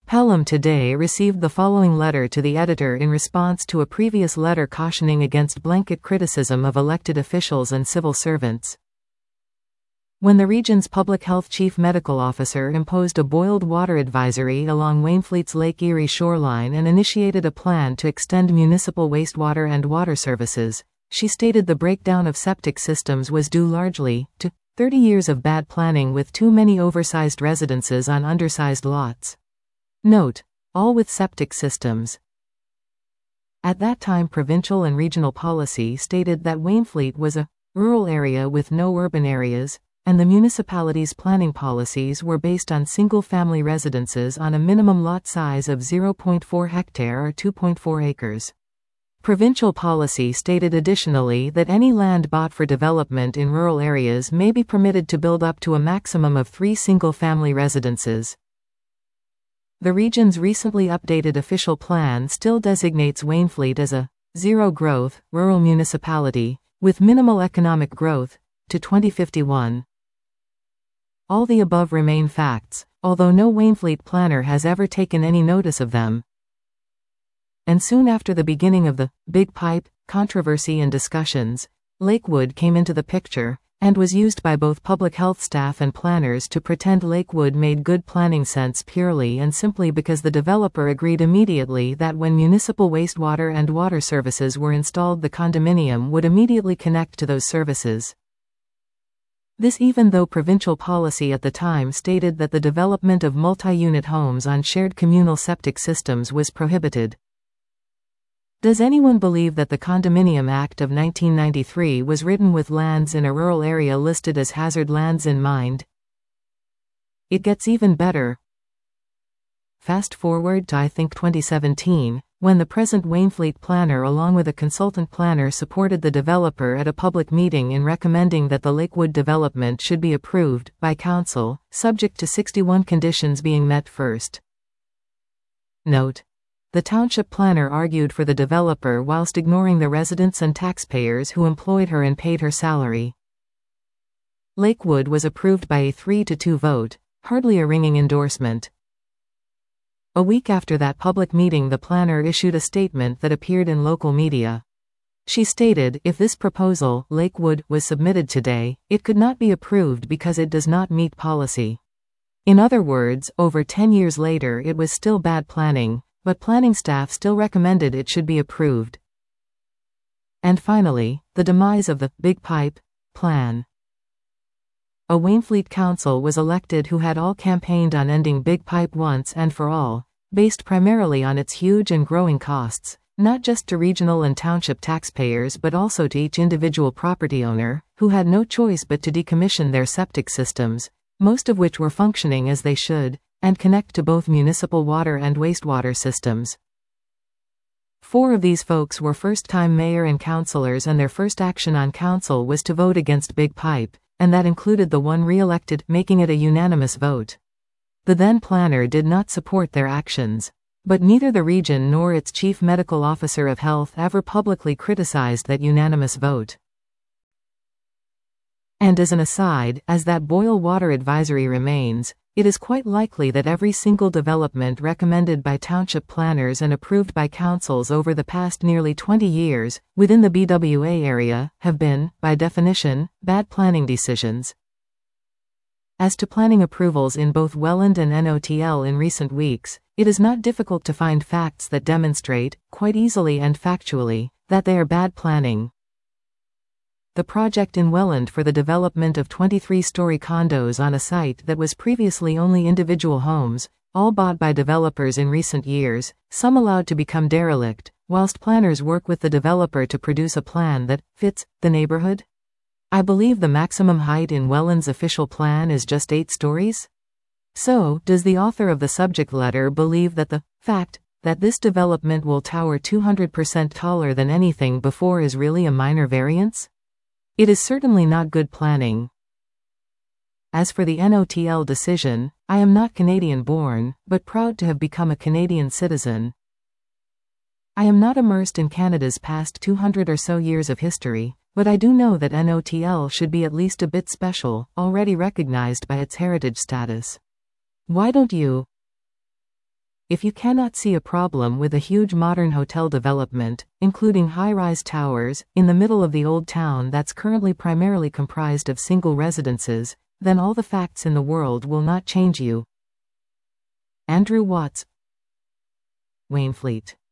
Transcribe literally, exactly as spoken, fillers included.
Pelham today received the following letter to the editor in response to a previous letter cautioning against blanket criticism of elected officials and civil servants. When the region's public health chief medical officer imposed a boiled water advisory along Wainfleet's Lake Erie shoreline and initiated a plan to extend municipal wastewater and water services, she stated the breakdown of septic systems was due largely to thirty years of bad planning with too many oversized residences on undersized lots. Note: all with septic systems. At that time, provincial and regional policy stated that Wainfleet was a rural area with no urban areas, and the municipality's planning policies were based on single-family residences on a minimum lot size of zero point four hectare or two point four acres. Provincial policy stated additionally that any land bought for development in rural areas may be permitted to build up to a maximum of three single-family residences. The region's recently updated official plan still designates Wainfleet as a zero-growth, rural municipality, with minimal economic growth, to twenty fifty-one. All the above remain facts, although no Wainfleet planner has ever taken any notice of them. And soon after the beginning of the Big Pipe controversy and discussions, Lakewood came into the picture, and was used by both public health staff and planners to pretend Lakewood made good planning sense purely and simply because the developer agreed immediately that when municipal wastewater and water services were installed, the condominium would immediately connect to those services. This even though provincial policy at the time stated that the development of multi-unit homes on shared communal septic systems was prohibited. Does anyone believe that the Condominium Act of nineteen ninety-three was written with lands in a rural area listed as hazard lands in mind? It gets even better. Fast forward to I think twenty seventeen, when the present Wainfleet planner along with a consultant planner supported the developer at a public meeting in recommending that the Lakewood development should be approved by council, subject to sixty-one conditions being met first. Note: the township planner argued for the developer whilst ignoring the residents and taxpayers who employed her and paid her salary. Lakewood was approved by a three to two vote, hardly a ringing endorsement. A week after that public meeting, the planner issued a statement that appeared in local media. She stated, if this proposal, Lakewood, was submitted today, it could not be approved because it does not meet policy. In other words, over ten years later it was still bad planning, but planning staff still recommended it should be approved. And finally, the demise of the Big Pipe plan. A Wainfleet council was elected who had all campaigned on ending Big Pipe once and for all, based primarily on its huge and growing costs, not just to regional and township taxpayers but also to each individual property owner, who had no choice but to decommission their septic systems, most of which were functioning as they should, and connect to both municipal water and wastewater systems. Four of these folks were first-time mayor and councillors, and their first action on council was to vote against Big Pipe, and that included the one re-elected, making it a unanimous vote. The then planner did not support their actions. But neither the region nor its chief medical officer of health ever publicly criticized that unanimous vote. And as an aside, as that boil water advisory remains, it is quite likely that every single development recommended by township planners and approved by councils over the past nearly twenty years, within the B W A area, have been, by definition, bad planning decisions. As to planning approvals in both Welland and N O T L in recent weeks, it is not difficult to find facts that demonstrate, quite easily and factually, that they are bad planning. The project in Welland for the development of twenty-three story condos on a site that was previously only individual homes, all bought by developers in recent years, some allowed to become derelict, whilst planners work with the developer to produce a plan that fits the neighborhood. I believe the maximum height in Welland's official plan is just eight stories. So, does the author of the subject letter believe that the fact that this development will tower two hundred percent taller than anything before is really a minor variance? It is certainly not good planning. As for the N O T L decision, I am not Canadian-born, but proud to have become a Canadian citizen. I am not immersed in Canada's past two hundred or so years of history, but I do know that N O T L should be at least a bit special, already recognized by its heritage status. Why don't you? If you cannot see a problem with a huge modern hotel development, including high-rise towers, in the middle of the old town that's currently primarily comprised of single residences, then all the facts in the world will not change you. Andrew Watts, Waynfleet.